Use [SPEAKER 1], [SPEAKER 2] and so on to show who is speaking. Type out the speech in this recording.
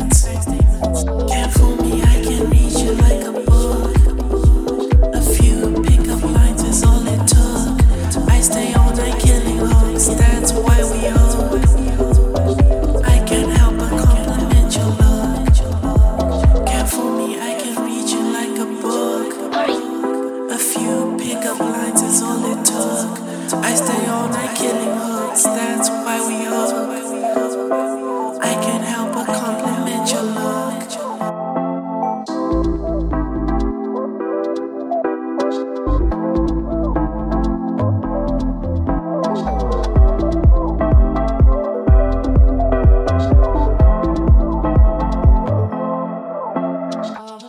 [SPEAKER 1] Can't fool me, I can read you like a book. A few pickup lines is all it took. I stay all night killing hooks, that's why we hug. I can't help but compliment your look. Can't fool me, I can read you like a book. A few pickup lines is all it took. I stay all night killing hooks, that's why we hug.